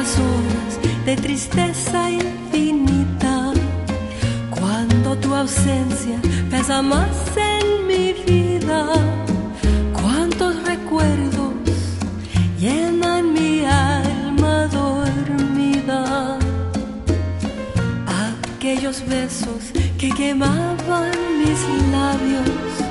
las horas de tristeza infinita, cuando tu ausencia pesa más en mi vida. Cuántos recuerdos llenan mi alma dormida, aquellos besos que quemaban mis labios,